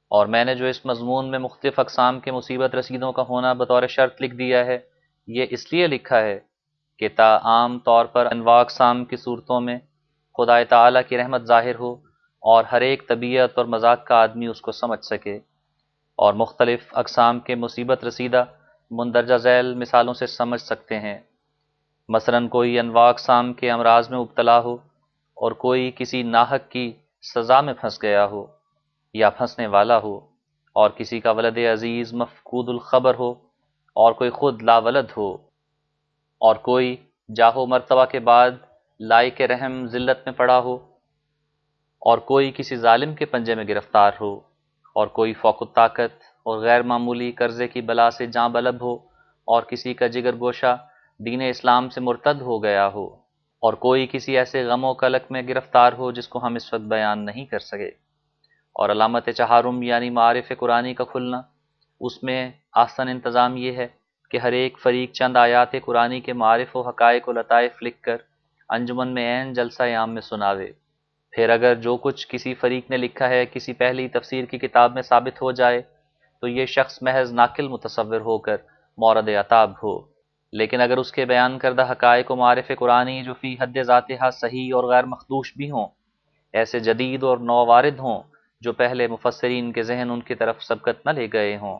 اور میں نے جو اس مضمون میں مختلف اقسام کے مصیبت رسیدوں کا ہونا بطور شرط لکھ دیا ہے، یہ اس لیے لکھا ہے کہ تا عام طور پر انواع اقسام کی صورتوں میں خدا تعالیٰ کی رحمت ظاہر ہو اور ہر ایک طبیعت اور مزاج کا آدمی اس کو سمجھ سکے، اور مختلف اقسام کے مصیبت رسیدہ مندرجہ ذیل مثالوں سے سمجھ سکتے ہیں۔ مثلاً کوئی انواع اقسام کے امراض میں مبتلا ہو، اور کوئی کسی ناحق کی سزا میں پھنس گیا ہو یا پھنسنے والا ہو، اور کسی کا ولد عزیز مفقود الخبر ہو، اور کوئی خود لا ولد ہو، اور کوئی جاہ و مرتبہ کے بعد لائق رحم ذلت میں پڑا ہو، اور کوئی کسی ظالم کے پنجے میں گرفتار ہو، اور کوئی فوق الطاقت اور غیر معمولی قرضے کی بلا سے جاں بلب ہو، اور کسی کا جگر گوشہ دین اسلام سے مرتد ہو گیا ہو، اور کوئی کسی ایسے غم و کلک میں گرفتار ہو جس کو ہم اس وقت بیان نہیں کر سکے۔ اور علامت چہارم یعنی معارف قرآنی کا کھلنا، اس میں آسن انتظام یہ ہے کہ ہر ایک فریق چند آیات قرآنی کے معارف و حقائق و لطائف لکھ کر انجمن میں عین جلسہ عام میں سناوے۔ پھر اگر جو کچھ کسی فریق نے لکھا ہے کسی پہلی تفسیر کی کتاب میں ثابت ہو جائے تو یہ شخص محض ناقل متصور ہو کر مورد عتاب ہو، لیکن اگر اس کے بیان کردہ حقائق و معارف قرآنی جو فی حد ذاتها صحیح اور غیر مخدوش بھی ہوں، ایسے جدید اور نووارد ہوں جو پہلے مفسرین کے ذہن ان کی طرف سبقت نہ لے گئے ہوں،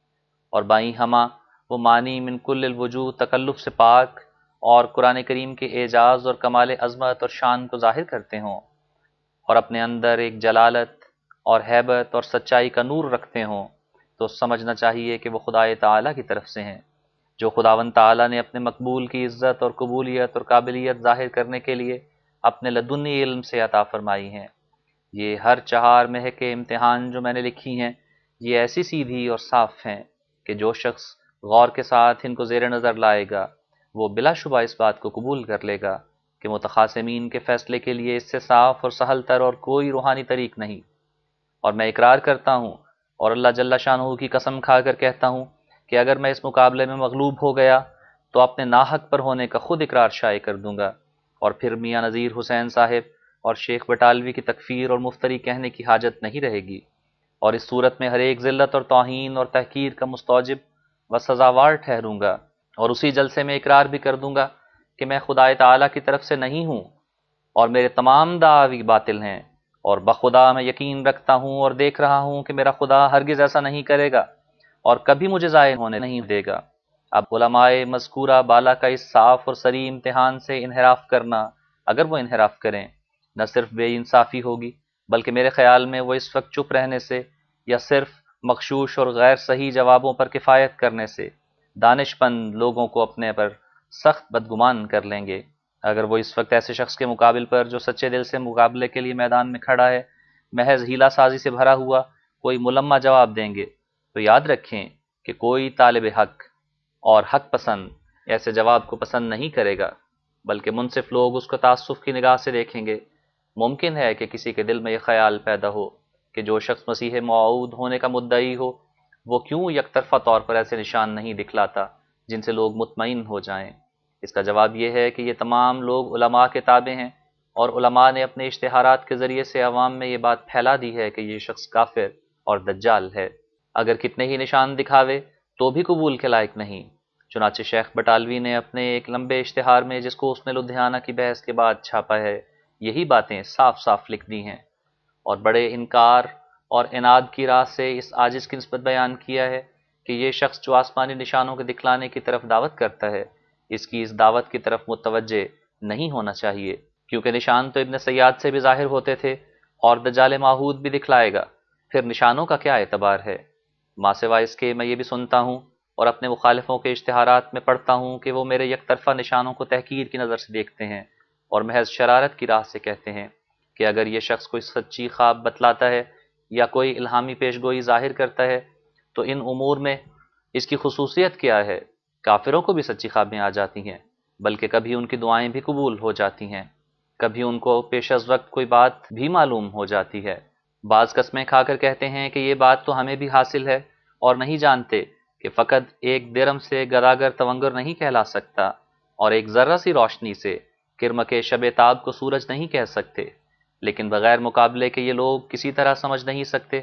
اور بائیں ہمہ وہ معنی من کل الوجوہ تکلف سے پاک اور قرآن کریم کے اعجاز اور کمال عظمت اور شان کو ظاہر کرتے ہوں، اور اپنے اندر ایک جلالت اور ہیبت اور سچائی کا نور رکھتے ہوں، تو سمجھنا چاہیے کہ وہ خدائے تعالیٰ کی طرف سے ہیں، جو خداوند تعالیٰ نے اپنے مقبول کی عزت اور قبولیت اور قابلیت ظاہر کرنے کے لیے اپنے لدنی علم سے عطا فرمائی ہیں۔ یہ ہر چہار مہک امتحان جو میں نے لکھی ہیں، یہ ایسی سیدھی اور صاف ہیں کہ جو شخص غور کے ساتھ ان کو زیر نظر لائے گا وہ بلا شبہ اس بات کو قبول کر لے گا کہ متخاصمین کے فیصلے کے لیے اس سے صاف اور سہل تر اور کوئی روحانی طریق نہیں۔ اور میں اقرار کرتا ہوں اور اللہ جل شانہ کی قسم کھا کر کہتا ہوں کہ اگر میں اس مقابلے میں مغلوب ہو گیا تو اپنے ناحق پر ہونے کا خود اقرار شائع کر دوں گا، اور پھر میاں نذیر حسین صاحب اور شیخ بٹالوی کی تکفیر اور مفتری کہنے کی حاجت نہیں رہے گی، اور اس صورت میں ہر ایک ذلت اور توہین اور تحقیر کا مستوجب و سزاوار ٹھہروں گا، اور اسی جلسے میں اقرار بھی کر دوں گا کہ میں خدائے تعالیٰ کی طرف سے نہیں ہوں اور میرے تمام دعاوی باطل ہیں، اور بخدا میں یقین رکھتا ہوں اور دیکھ رہا ہوں کہ میرا خدا ہرگز ایسا نہیں کرے گا اور کبھی مجھے ضائع ہونے نہیں دے گا۔ اب علماء مذکورہ بالا کا اس صاف اور صریح امتحان سے انحراف کرنا، اگر وہ انحراف کریں، نہ صرف بے انصافی ہوگی بلکہ میرے خیال میں وہ اس وقت چپ رہنے سے یا صرف مغشوش اور غیر صحیح جوابوں پر کفایت کرنے سے دانش مند لوگوں کو اپنے پر سخت بدگمان کر لیں گے۔ اگر وہ اس وقت ایسے شخص کے مقابل پر جو سچے دل سے مقابلے کے لیے میدان میں کھڑا ہے محض ہیلا سازی سے بھرا ہوا کوئی ملمہ جواب دیں گے تو یاد رکھیں کہ کوئی طالب حق اور حق پسند ایسے جواب کو پسند نہیں کرے گا، بلکہ منصف لوگ اس کو تعصب کی نگاہ سے دیکھیں گے۔ ممکن ہے کہ کسی کے دل میں یہ خیال پیدا ہو کہ جو شخص مسیح موعود ہونے کا مدعی ہو وہ کیوں یک طرفہ طور پر ایسے نشان نہیں دکھلاتا جن سے لوگ مطمئن ہو جائیں۔ اس کا جواب یہ ہے کہ یہ تمام لوگ علماء کے تابع ہیں، اور علماء نے اپنے اشتہارات کے ذریعے سے عوام میں یہ بات پھیلا دی ہے کہ یہ شخص کافر اور دجال ہے، اگر کتنے ہی نشان دکھاوے تو بھی قبول کے لائق نہیں۔ چنانچہ شیخ بٹالوی نے اپنے ایک لمبے اشتہار میں جس کو اس نے لدھیانہ کی بحث کے بعد چھاپا ہے یہی باتیں صاف صاف لکھ دی ہیں، اور بڑے انکار اور عناد کی راہ سے اس عاجز کی نسبت بیان کیا ہے کہ یہ شخص جو آسمانی نشانوں کے دکھلانے کی طرف دعوت کرتا ہے اس کی اس دعوت کی طرف متوجہ نہیں ہونا چاہیے، کیونکہ نشان تو ابن سیاد سے بھی ظاہر ہوتے تھے اور دجال ماحود بھی دکھلائے گا، پھر نشانوں کا کیا اعتبار ہے؟ ماں سوائے اس کے میں یہ بھی سنتا ہوں اور اپنے مخالفوں کے اشتہارات میں پڑھتا ہوں کہ وہ میرے یک طرفہ نشانوں کو تحقیر کی نظر سے دیکھتے ہیں اور محض شرارت کی راہ سے کہتے ہیں کہ اگر یہ شخص کوئی سچی خواب بتلاتا ہے یا کوئی الہامی پیشگوئی ظاہر کرتا ہے تو ان امور میں اس کی خصوصیت کیا ہے؟ کافروں کو بھی سچی خوابیں آ جاتی ہیں، بلکہ کبھی ان کی دعائیں بھی قبول ہو جاتی ہیں، کبھی ان کو پیش از وقت کوئی بات بھی معلوم ہو جاتی ہے۔ بعض قسمیں کھا کر کہتے ہیں کہ یہ بات تو ہمیں بھی حاصل ہے، اور نہیں جانتے کہ فقط ایک درم سے گداگر تونگر نہیں کہلا سکتا، اور ایک ذرہ سی روشنی سے کرمک شب تاب کو سورج نہیں کہہ سکتے، لیکن بغیر مقابلے کے یہ لوگ کسی طرح سمجھ نہیں سکتے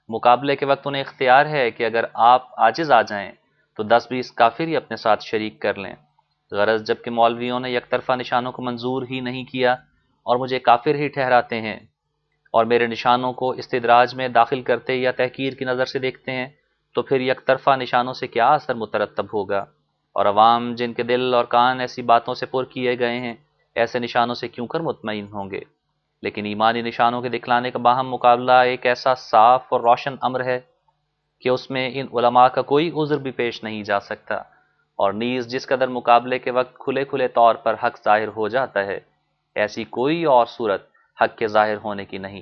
مقابلے کے وقت انہیں اختیار ہے کہ اگر آپ عاجز آ جائیں تو 10-20 کافر ہی اپنے ساتھ شریک کر لیں۔ غرض جبکہ مولویوں نے یک طرفہ نشانوں کو منظور ہی نہیں کیا اور مجھے کافر ہی ٹھہراتے ہیں اور میرے نشانوں کو استدراج میں داخل کرتے یا تحقیر کی نظر سے دیکھتے ہیں، تو پھر یک طرفہ نشانوں سے کیا اثر مترتب ہوگا؟ اور عوام جن کے دل اور کان ایسی باتوں سے پر کیے گئے ہیں، ایسے نشانوں سے کیوں کر مطمئن ہوں گے؟ لیکن ایمانی نشانوں کے دکھلانے کا باہم مقابلہ ایک ایسا صاف اور روشن امر ہے کہ اس میں ان علماء کا کوئی عذر بھی پیش نہیں جا سکتا، اور نیز جس قدر مقابلے کے وقت کھلے کھلے طور پر حق ظاہر ہو جاتا ہے، ایسی کوئی اور صورت حق کے ظاہر ہونے کی نہیں۔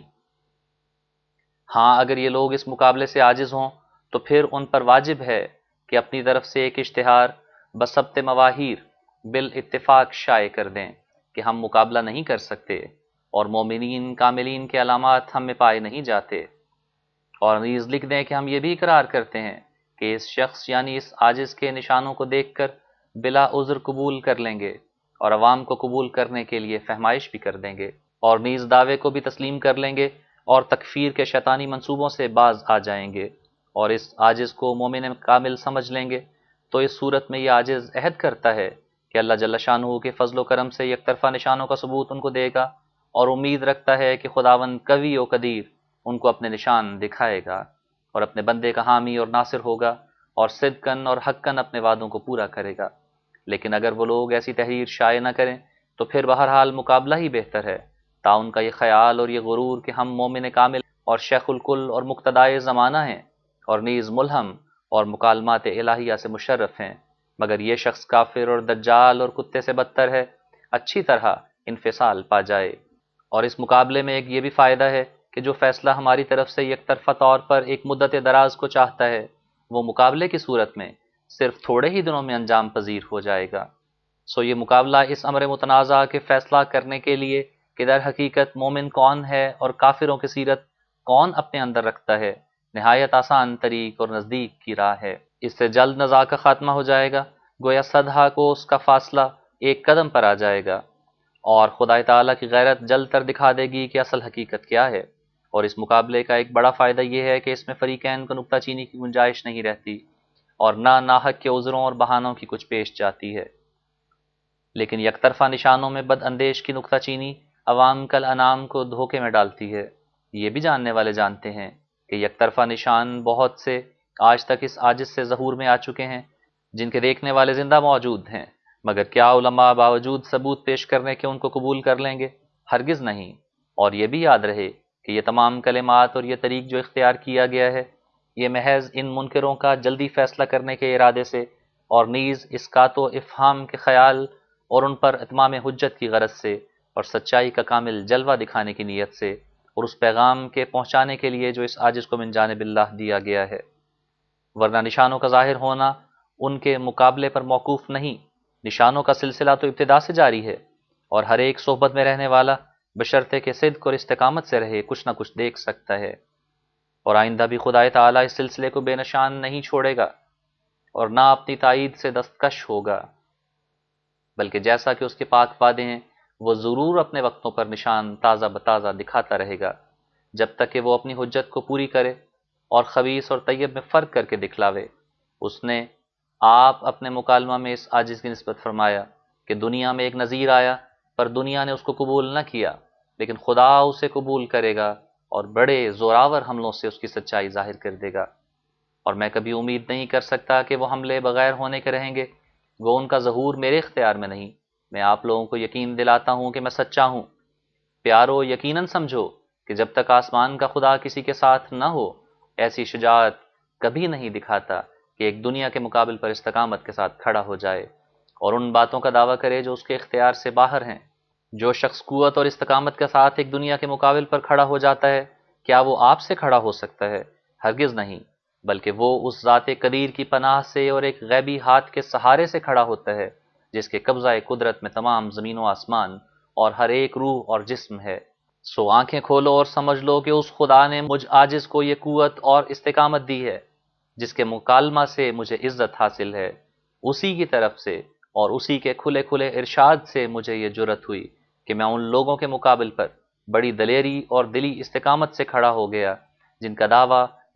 ہاں اگر یہ لوگ اس مقابلے سے عاجز ہوں تو پھر ان پر واجب ہے کہ اپنی طرف سے ایک اشتہار بسبت مواہیر بالاتفاق شائع کر دیں کہ ہم مقابلہ نہیں کر سکتے اور مومنین کاملین کے علامات ہم میں پائے نہیں جاتے، اور نیز لکھ دیں کہ ہم یہ بھی اقرار کرتے ہیں کہ اس شخص یعنی اس عاجز کے نشانوں کو دیکھ کر بلا عذر قبول کر لیں گے اور عوام کو قبول کرنے کے لیے فہمائش بھی کر دیں گے، اور نیز دعوے کو بھی تسلیم کر لیں گے اور تکفیر کے شیطانی منصوبوں سے باز آ جائیں گے، اور اس عاجز کو مومن کامل سمجھ لیں گے۔ تو اس صورت میں یہ عاجز عہد کرتا ہے کہ اللہ جل شانہ کے فضل و کرم سے یک طرفہ نشانوں کا ثبوت ان کو دے گا، اور امید رکھتا ہے کہ خداوند قوی و قدیر ان کو اپنے نشان دکھائے گا اور اپنے بندے کا حامی اور ناصر ہوگا، اور صدقاً اور حقاً اپنے وعدوں کو پورا کرے گا۔ لیکن اگر وہ لوگ ایسی تحریر شائع نہ کریں تو پھر بہرحال مقابلہ ہی بہتر ہے، تا ان کا یہ خیال اور یہ غرور کہ ہم مومن کامل اور شیخ الکل اور مقتدائے زمانہ ہیں اور نیز ملہم اور مکالمات الہیہ سے مشرف ہیں، مگر یہ شخص کافر اور دجال اور کتے سے بدتر ہے، اچھی طرح انفصال پا جائے۔ اور اس مقابلے میں ایک یہ بھی فائدہ ہے کہ جو فیصلہ ہماری طرف سے یک طرفہ طور پر ایک مدت دراز کو چاہتا ہے، وہ مقابلے کی صورت میں صرف تھوڑے ہی دنوں میں انجام پذیر ہو جائے گا۔ سو یہ مقابلہ اس امر متنازع کے فیصلہ کرنے کے لیے کہ در حقیقت مومن کون ہے اور کافروں کی سیرت کون اپنے اندر رکھتا ہے، نہایت آسان طریق اور نزدیک کی راہ ہے۔ اس سے جلد نزاع کا خاتمہ ہو جائے گا، گویا صدہا کو اس کا فاصلہ ایک قدم پر آ جائے گا، اور خدا تعالیٰ کی غیرت جلد تر دکھا دے گی کہ اصل حقیقت کیا ہے۔ اور اس مقابلے کا ایک بڑا فائدہ یہ ہے کہ اس میں فریقین کو نکتہ چینی کی گنجائش نہیں رہتی اور نہ ناحق کے عذروں اور بہانوں کی کچھ پیش جاتی ہے۔ لیکن یک طرفہ نشانوں میں بد اندیش کی نکتہ چینی عوام کل انام کو دھوکے میں ڈالتی ہے۔ یہ بھی جاننے والے جانتے ہیں کہ یک طرفہ نشان بہت سے آج تک اس عاجز سے ظہور میں آ چکے ہیں جن کے دیکھنے والے زندہ موجود ہیں، مگر کیا علماء باوجود ثبوت پیش کرنے کے ان کو قبول کر لیں گے؟ ہرگز نہیں۔ اور یہ بھی یاد رہے کہ یہ تمام کلمات اور یہ طریق جو اختیار کیا گیا ہے، یہ محض ان منکروں کا جلدی فیصلہ کرنے کے ارادے سے اور نیز اسقاط و افہام کے خیال اور ان پر اتمام حجت کی غرض سے اور سچائی کا کامل جلوہ دکھانے کی نیت سے اور اس پیغام کے پہنچانے کے لیے جو اس عاجز کو من جانب اللہ دیا گیا ہے، ورنہ نشانوں کا ظاہر ہونا ان کے مقابلے پر موقوف نہیں۔ نشانوں کا سلسلہ تو ابتدا سے جاری ہے، اور ہر ایک صحبت میں رہنے والا بشرطے کہ صدق اور استقامت سے رہے کچھ نہ کچھ دیکھ سکتا ہے، اور آئندہ بھی خدا تعالیٰ اس سلسلے کو بے نشان نہیں چھوڑے گا اور نہ اپنی تائید سے دستکش ہوگا، بلکہ جیسا کہ اس کے پاک وعدے ہیں وہ ضرور اپنے وقتوں پر نشان تازہ بتازہ دکھاتا رہے گا، جب تک کہ وہ اپنی حجت کو پوری کرے اور خبیث اور طیب میں فرق کر کے دکھلاوے۔ اس نے آپ اپنے مکالمہ میں اس عاجز کی نسبت فرمایا کہ دنیا میں ایک نذیر آیا پر دنیا نے اس کو قبول نہ کیا، لیکن خدا اسے قبول کرے گا اور بڑے زوراور حملوں سے اس کی سچائی ظاہر کر دے گا، اور میں کبھی امید نہیں کر سکتا کہ وہ حملے بغیر ہونے کے رہیں گے، وہ ان کا ظہور میرے اختیار میں نہیں۔ میں آپ لوگوں کو یقین دلاتا ہوں کہ میں سچا ہوں۔ پیارو یقیناً سمجھو کہ جب تک آسمان کا خدا کسی کے ساتھ نہ ہو، ایسی شجاعت کبھی نہیں دکھاتا کہ ایک دنیا کے مقابل پر استقامت کے ساتھ کھڑا ہو جائے اور ان باتوں کا دعویٰ کرے جو اس کے اختیار سے باہر ہیں۔ جو شخص قوت اور استقامت کے ساتھ ایک دنیا کے مقابل پر کھڑا ہو جاتا ہے، کیا وہ آپ سے کھڑا ہو سکتا ہے؟ ہرگز نہیں، بلکہ وہ اس ذات قدیر کی پناہ سے اور ایک غیبی ہاتھ کے سہارے سے کھڑا ہوتا ہے جس کے قبضہ قدرت میں تمام زمین و آسمان اور ہر ایک روح اور جسم ہے۔ سو آنکھیں کھولو اور سمجھ لو کہ اس خدا نے مجھ عاجز کو یہ قوت اور استقامت دی ہے جس کے مکالمہ سے مجھے عزت حاصل ہے، اسی کی طرف سے اور اسی کے کھلے کھلے ارشاد سے مجھے یہ جرأت ہوئی کہ میں ان لوگوں کے مقابل پر بڑی دلیری اور دلی استقامت سے کھڑا ہو گیا جن کا دعویٰ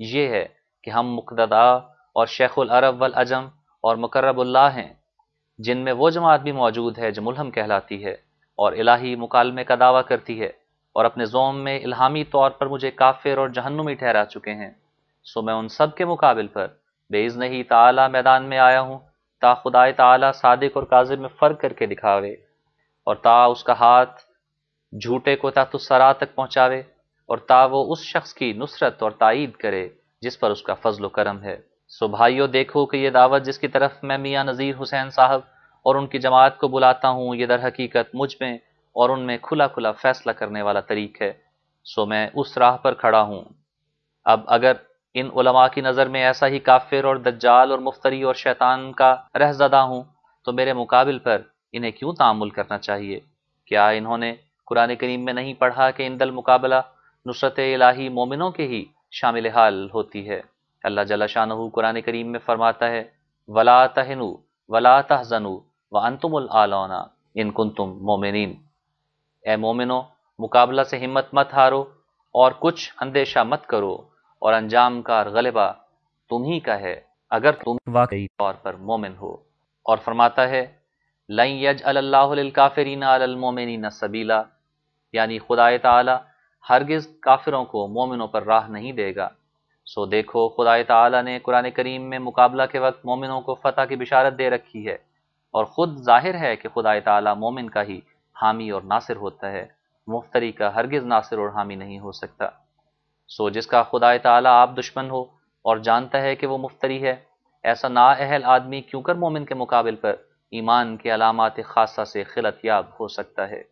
یہ ہے کہ ہم مقتدا اور شیخ العرب والعجم اور مقرب اللہ ہیں، جن میں وہ جماعت بھی موجود ہے جو ملہم کہلاتی ہے اور الہی مکالمے کا دعویٰ کرتی ہے، اور اپنے زوم میں الہامی طور پر مجھے کافر اور جہنمی ٹھہرا چکے ہیں۔ سو میں ان سب کے مقابل پر باذن ہی تعالی میدان میں آیا ہوں، تا خدائے تعالی صادق اور کاذب میں فرق کر کے دکھاوے، اور تا اس کا ہاتھ جھوٹے کو تحت الثری تک پہنچاوے، اور تا وہ اس شخص کی نصرت اور تائید کرے جس پر اس کا فضل و کرم ہے۔ سو بھائیو، دیکھو کہ یہ دعوت جس کی طرف میں میاں نذیر حسین صاحب اور ان کی جماعت کو بلاتا ہوں، یہ در حقیقت مجھ میں اور ان میں کھلا کھلا فیصلہ کرنے والا طریق ہے۔ سو میں اس راہ پر کھڑا ہوں۔ اب اگر ان علماء کی نظر میں ایسا ہی کافر اور دجال اور مفتری اور شیطان کا رہزدہ ہوں، تو میرے مقابل پر انہیں کیوں تعامل کرنا چاہیے؟ کیا انہوں نے قرآن کریم میں نہیں پڑھا کہ عند المقابلہ نصرت الہی مومنوں کے ہی شامل حال ہوتی ہے؟ اللہ جل شانہ قرآن کریم میں فرماتا ہے وَلَا تَهِنُوا وَلَا تَحْزَنُوا وَأَنْتُمُ الْأَعْلَوْنَ إِن كُنتُم مُؤْمِنِينَ۔ اے مومنو، مقابلہ سے ہمت مت ہارو اور کچھ اندیشہ مت کرو، اور انجام کار غلبہ تم ہی کا ہے اگر تم واقعی طور پر مومن ہو۔ اور فرماتا ہے لَن يَجْعَلَ اللَّهُ لِلْكَافِرِينَ عَلَى الْمُؤْمِنِينَ سَبِيلًا، یعنی خدائے تعالی ہرگز کافروں کو مومنوں پر راہ نہیں دے گا۔ سو دیکھو، خدائے تعالی نے قرآن کریم میں مقابلہ کے وقت مومنوں کو فتح کی بشارت دے رکھی ہے، اور خود ظاہر ہے کہ خدائے تعالی مومن کا ہی حامی اور ناصر ہوتا ہے، مفتری کا ہرگز ناصر اور حامی نہیں ہو سکتا۔ سو جس کا خدائے تعالی آپ دشمن ہو اور جانتا ہے کہ وہ مفتری ہے، ایسا نااہل آدمی کیوں کر مومن کے مقابل پر ایمان کے علامات خاصہ سے خلط یاب ہو سکتا ہے؟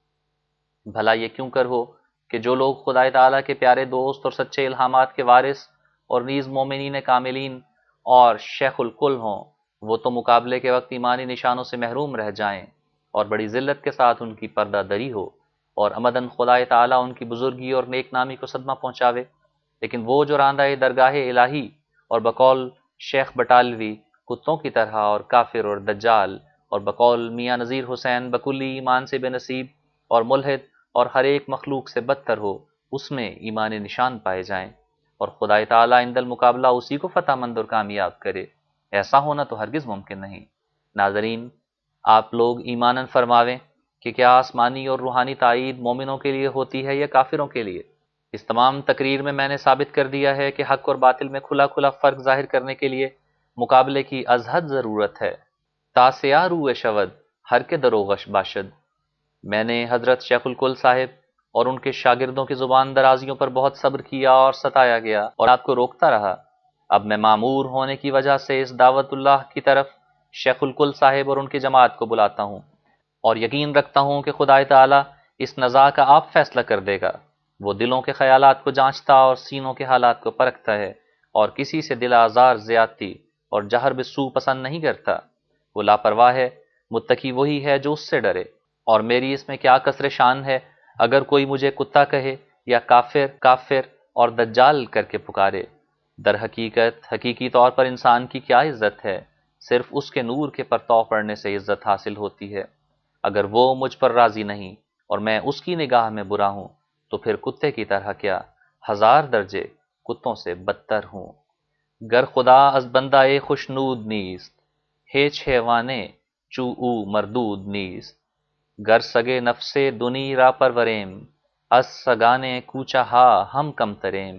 بھلا یہ کیوں کر ہو کہ جو لوگ خدائے تعالیٰ کے پیارے دوست اور سچے الہامات کے وارث اور نیز مومنین کاملین اور شیخ الکل ہوں، وہ تو مقابلے کے وقت ایمانی نشانوں سے محروم رہ جائیں اور بڑی ذلت کے ساتھ ان کی پردہ دری ہو، اور عمدن خدائے تعالیٰ ان کی بزرگی اور نیک نامی کو صدمہ پہنچاوے۔ لیکن وہ جو راندہ درگاہ الہی اور بقول شیخ بٹالوی کتوں کی طرح اور کافر اور دجال، اور بقول میاں نذیر حسین بکلی ایمان سے بے نصیب اور ملحد اور ہر ایک مخلوق سے بدتر ہو، اس میں ایمان نشان پائے جائیں، اور خدائے تعالیٰ عند المقابلہ اسی کو فتح مند اور کامیاب کرے، ایسا ہونا تو ہرگز ممکن نہیں۔ ناظرین، آپ لوگ ایماناً فرماویں کہ کیا آسمانی اور روحانی تائید مومنوں کے لیے ہوتی ہے یا کافروں کے لیے؟ اس تمام تقریر میں نے ثابت کر دیا ہے کہ حق اور باطل میں کھلا کھلا فرق ظاہر کرنے کے لیے مقابلے کی از حد ضرورت ہے۔ تاسیہ روئے شود ہر کے دروغش باشد۔ میں نے حضرت شیخ الکل صاحب اور ان کے شاگردوں کی زبان درازیوں پر بہت صبر کیا اور ستایا گیا اور آپ کو روکتا رہا۔ اب میں معمور ہونے کی وجہ سے اس دعوت اللہ کی طرف شیخ الکل صاحب اور ان کی جماعت کو بلاتا ہوں، اور یقین رکھتا ہوں کہ خدائے تعالیٰ اس نزاع کا آپ فیصلہ کر دے گا۔ وہ دلوں کے خیالات کو جانچتا اور سینوں کے حالات کو پرکھتا ہے، اور کسی سے دل آزار، زیادتی اور جہر بسو پسند نہیں کرتا۔ وہ لاپرواہ ہے، متقی وہی ہے جو اس سے ڈرے، اور میری اس میں کیا قصر شان ہے اگر کوئی مجھے کتا کہے یا کافر اور دجال کر کے پکارے۔ در حقیقت حقیقی طور پر انسان کی کیا عزت ہے؟ صرف اس کے نور کے پرتو پڑنے سے عزت حاصل ہوتی ہے۔ اگر وہ مجھ پر راضی نہیں اور میں اس کی نگاہ میں برا ہوں، تو پھر کتے کی طرح کیا ہزار درجے کتوں سے بدتر ہوں۔ گر خدا از بندہ خوشنود نیست، ہیچ حیوانے چو او مردود نیست۔ گر سگے نفسے دنی را پروریم، از سگانے کوچہ ہا ہم کم تریم۔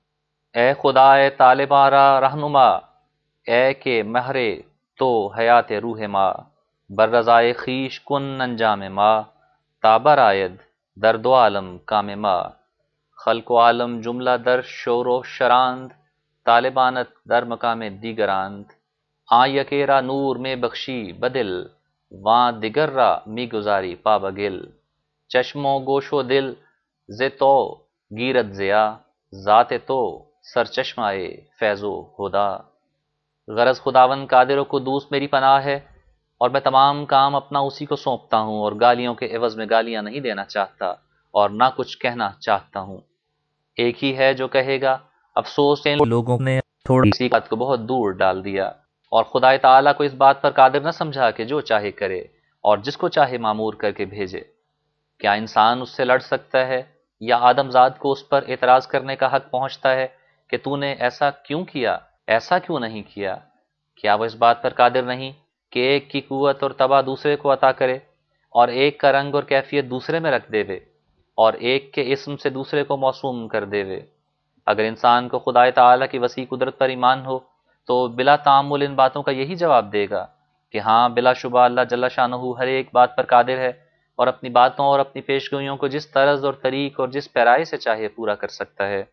اے خدا اے طالباں را رہنما، اے کہ مہرے تو حیات روح ما، بر رضائے خیش کن انجام ما، تابر آید در دو عالم کام ما۔ خلق و عالم جملہ در شور و شراند، طالبانت در مقام دیگراند۔ آں یکیرا نور میں بخشی بدل، واں دیگر را می گزاری پابگل۔ چشم و گوش و دل ز تو گیرد ضیا، ذات تو سرچشمائے فیض و ہدا۔ غرض خداوند قادر و قدوس میری پناہ ہے، اور میں تمام کام اپنا اسی کو سونپتا ہوں، اور گالیوں کے عوض میں گالیاں نہیں دینا چاہتا اور نہ کچھ کہنا چاہتا ہوں۔ ایک ہی ہے جو کہے گا افسوس ان لوگوں نے تھوڑی سی بات کو بہت دور ڈال دیا، اور خدائے تعالیٰ کو اس بات پر قادر نہ سمجھا کہ جو چاہے کرے اور جس کو چاہے معمور کر کے بھیجے۔ کیا انسان اس سے لڑ سکتا ہے، یا آدم زاد کو اس پر اعتراض کرنے کا حق پہنچتا ہے کہ تو نے ایسا کیوں کیا، ایسا کیوں نہیں کیا؟ کیا وہ اس بات پر قادر نہیں کہ ایک کی قوت اور تباہ دوسرے کو عطا کرے، اور ایک کا رنگ اور کیفیت دوسرے میں رکھ دے وے، اور ایک کے اسم سے دوسرے کو موسوم کر دے وے؟ اگر انسان کو خدائے تعالیٰ کی وسیع قدرت پر ایمان ہو تو بلا تعامل ان باتوں کا یہی جواب دے گا کہ ہاں بلا شبہ اللہ جل شانہ ہر ایک بات پر قادر ہے، اور اپنی باتوں اور اپنی پیشگوئیوں کو جس طرز اور طریق اور جس پیرائی سے چاہے پورا کر سکتا ہے۔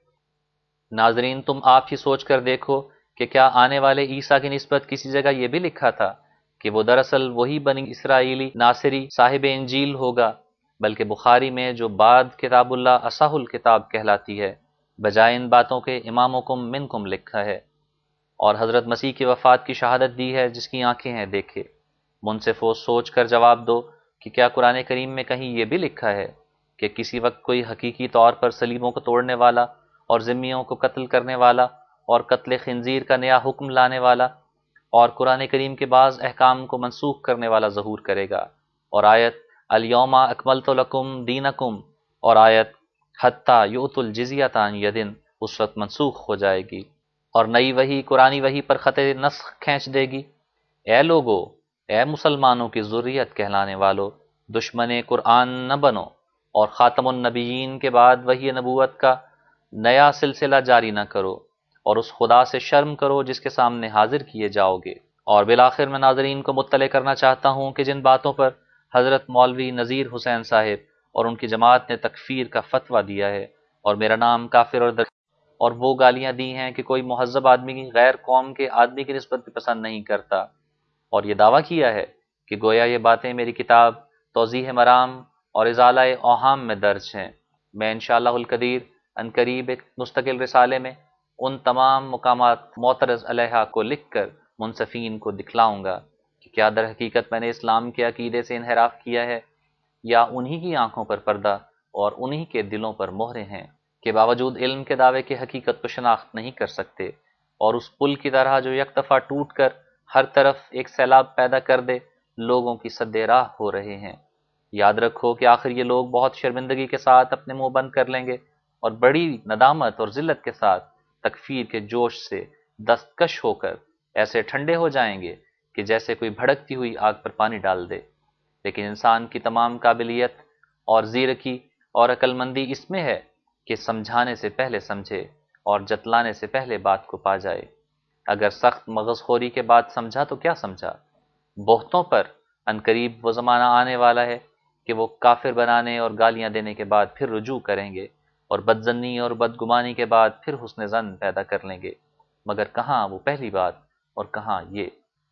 ناظرین، تم آپ ہی سوچ کر دیکھو کہ کیا آنے والے عیسیٰ کی نسبت کسی جگہ یہ بھی لکھا تھا کہ وہ دراصل وہی بنی اسرائیلی ناصری صاحب انجیل ہوگا، بلکہ بخاری میں جو بعد کتاب اللہ اصح الکتاب کہلاتی ہے، بجائے ان باتوں کے امامکم منکم لکھا ہے، اور حضرت مسیح کی وفات کی شہادت دی ہے جس کی آنکھیں ہیں دیکھے۔ منصف و سوچ کر جواب دو کہ کیا قرآن کریم میں کہیں یہ بھی لکھا ہے کہ کسی وقت کوئی حقیقی طور پر صلیبوں کو توڑنے والا اور ذمیوں کو قتل کرنے والا اور قتل خنزیر کا نیا حکم لانے والا اور قرآن کریم کے بعض احکام کو منسوخ کرنے والا ظہور کرے گا، اور آیت الیوم اکملت لکم دینکم اور آیت حتی یؤت الجزیۃ عن ید اس وقت منسوخ ہو جائے گی، اور نئی وحی قرآنی وحی پر خط نسخ کھینچ دے گی؟ اے لوگو، اے مسلمانوں کی ذریت کہلانے والو، دشمن قرآن نہ بنو، اور خاتم النبیین کے بعد وحی نبوت کا نیا سلسلہ جاری نہ کرو، اور اس خدا سے شرم کرو جس کے سامنے حاضر کیے جاؤ گے۔ اور بالآخر میں ناظرین کو مطلع کرنا چاہتا ہوں کہ جن باتوں پر حضرت مولوی نذیر حسین صاحب اور ان کی جماعت نے تکفیر کا فتویٰ دیا ہے اور میرا نام کافر اور وہ گالیاں دی ہیں کہ کوئی مہذب آدمی کی غیر قوم کے آدمی کی نسبت بھی پسند نہیں کرتا، اور یہ دعویٰ کیا ہے کہ گویا یہ باتیں میری کتاب توضیح مرام اور ازالہ اوہام میں درج ہیں۔ میں انشاءاللہ القدیر عنقریب ایک مستقل رسالے میں ان تمام مقامات معترض علیہا کو لکھ کر منصفین کو دکھلاؤں گا کہ کیا در حقیقت میں نے اسلام کے عقیدے سے انحراف کیا ہے، یا انہی کی آنکھوں پر پردہ اور انہی کے دلوں پر مہریں ہیں کہ باوجود علم کے دعوے کے حقیقت کو شناخت نہیں کر سکتے، اور اس پل کی طرح جو یک دفعہ ٹوٹ کر ہر طرف ایک سیلاب پیدا کر دے لوگوں کی سد راہ ہو رہے ہیں۔ یاد رکھو کہ آخر یہ لوگ بہت شرمندگی کے ساتھ اپنے منہ بند کر لیں گے اور بڑی ندامت اور ذلت کے ساتھ تکفیر کے جوش سے دستکش ہو کر ایسے ٹھنڈے ہو جائیں گے کہ جیسے کوئی بھڑکتی ہوئی آگ پر پانی ڈال دے۔ لیکن انسان کی تمام قابلیت اور زیرکی اور عقل مندی اس میں ہے کہ سمجھانے سے پہلے سمجھے اور جتلانے سے پہلے بات کو پا جائے۔ اگر سخت مغز خوری کے بعد سمجھا تو کیا سمجھا؟ بہتوں پر عنقریب وہ زمانہ آنے والا ہے کہ وہ کافر بنانے اور گالیاں دینے کے بعد پھر رجوع کریں گے، اور بدظنی اور بدگمانی کے بعد پھر حسن ظن پیدا کر لیں گے، مگر کہاں وہ پہلی بات اور کہاں یہ؟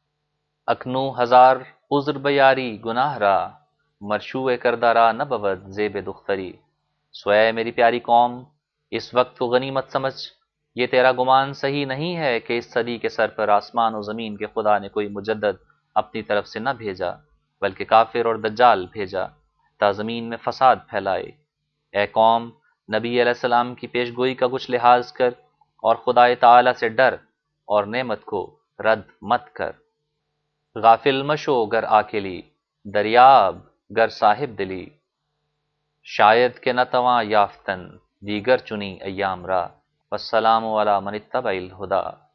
اکنو ہزار عذر بیاری گناہ را، مرشوع کردہ را نہ بود زیب دختری۔ سوئے میری پیاری قوم، اس وقت کو غنیمت سمجھ، یہ تیرا گمان صحیح نہیں ہے کہ اس صدی کے سر پر آسمان و زمین کے خدا نے کوئی مجدد اپنی طرف سے نہ بھیجا، بلکہ کافر اور دجال بھیجا تا زمین میں فساد پھیلائے۔ اے قوم، نبی علیہ السلام کی پیشگوئی کا کچھ لحاظ کر اور خدائے تعالی سے ڈر اور نعمت کو رد مت کر۔ غافل مشو گر آکلی، دریاب گر صاحب دلی، شاید کہ نہ تواں یافتن دیگر چنی ایام را، والسلام علی من اتبع الہدی۔